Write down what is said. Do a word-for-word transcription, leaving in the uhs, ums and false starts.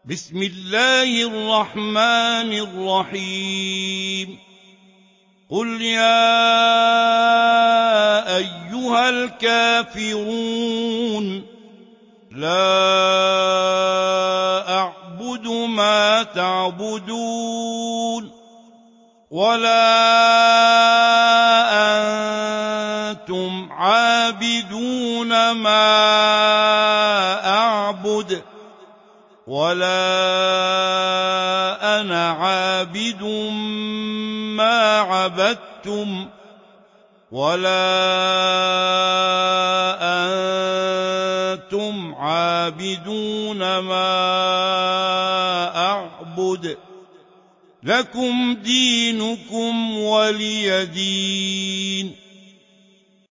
بسم الله الرحمن الرحيم قل يا أيها الكافرون لا أعبد ما تعبدون ولا أنتم عابدون ما أعبد ولا أنا عابد ما عبدتم ولا أنتم عابدون ما أعبد لكم دينكم ولي دين